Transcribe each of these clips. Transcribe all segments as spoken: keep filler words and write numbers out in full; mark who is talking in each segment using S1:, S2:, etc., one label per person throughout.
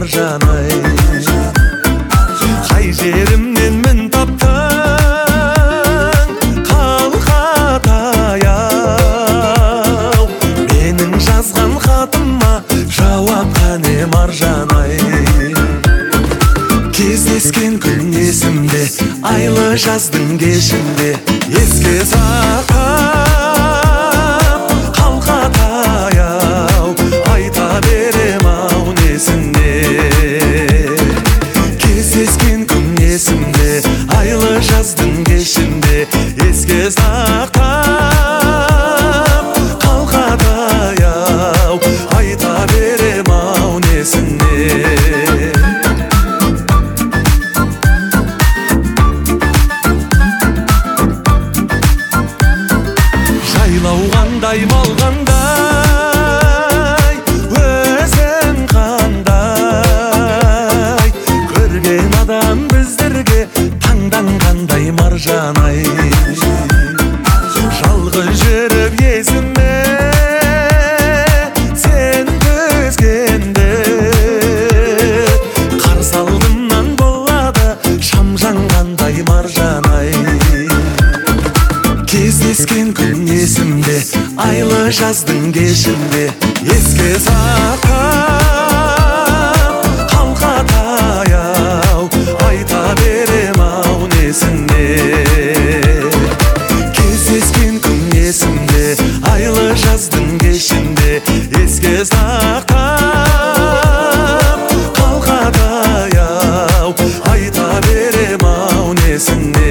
S1: маржан-ай. Қай жерімнен мін таптың, қалқатай-ау. Менің жазған хатыма жауап қане маржан-ай. Кездескен күн есімде, айлы жаздың кешінде, еске сақтап қалқатай-ау. Айта берем-ау несіне. Кездескен күн есімде, айлы жаздың кешінде, еске сақтап қалқатай-ау. Айта берем-ау несіне. Жайлауғандай малғандай, өзің қандай, көрген адам біздерге таңданғандай маржан-ай. Жалғыз жүріп есіме сен төзгенде, қарсы алдымнан болады шам жанғандай маржан-ай. Кездескен күн есімде, айлы жаздың кешінде, еске сақтап қалқатай-ау. Айта берем-ау несіне. Кездескен күн есімде, айлы жаздың кешінде, еске сақтап қалқатай-ау. Айта берем-ау несіне.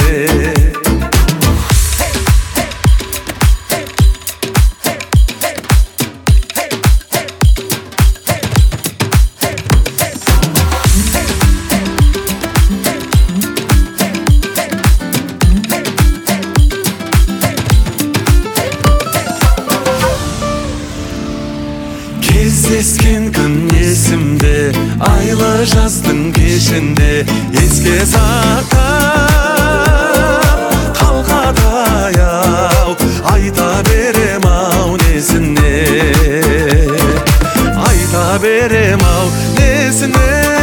S1: Кездескен күн есімде, айлы жаздың кешінде, еске сақтап қалқатай-ау. Айта берем-ау несіне. Айта берем-ау несіне.